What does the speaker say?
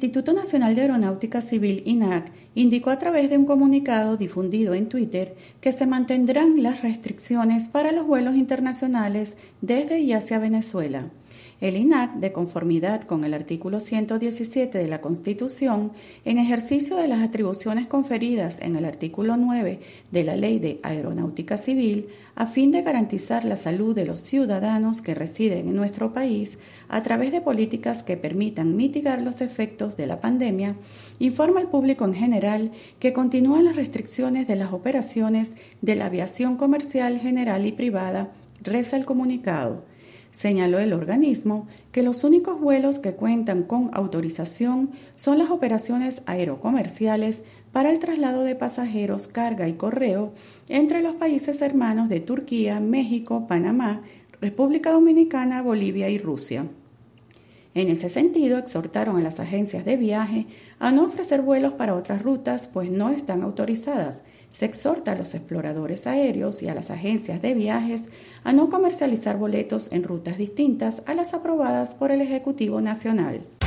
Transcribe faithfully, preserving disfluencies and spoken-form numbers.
Instituto Nacional de Aeronáutica Civil, INAC, indicó a través de un comunicado difundido en Twitter que se mantendrán las restricciones para los vuelos internacionales desde y hacia Venezuela. El INAC, de conformidad con el artículo ciento diecisiete de la Constitución, en ejercicio de las atribuciones conferidas en el artículo nueve de la Ley de Aeronáutica Civil, a fin de garantizar la salud de los ciudadanos que residen en nuestro país a través de políticas que permitan mitigar los efectos de la pandemia, informa al público en general que continúan las restricciones de las operaciones de la aviación comercial general y privada, reza el comunicado. Señaló el organismo que los únicos vuelos que cuentan con autorización son las operaciones aerocomerciales para el traslado de pasajeros, carga y correo entre los países hermanos de Turquía, México, Panamá, República Dominicana, Bolivia y Rusia. En ese sentido, exhortaron a las agencias de viaje a no ofrecer vuelos para otras rutas, pues no están autorizadas. Se exhorta a los exploradores aéreos y a las agencias de viajes a no comercializar boletos en rutas distintas a las aprobadas por el Ejecutivo Nacional.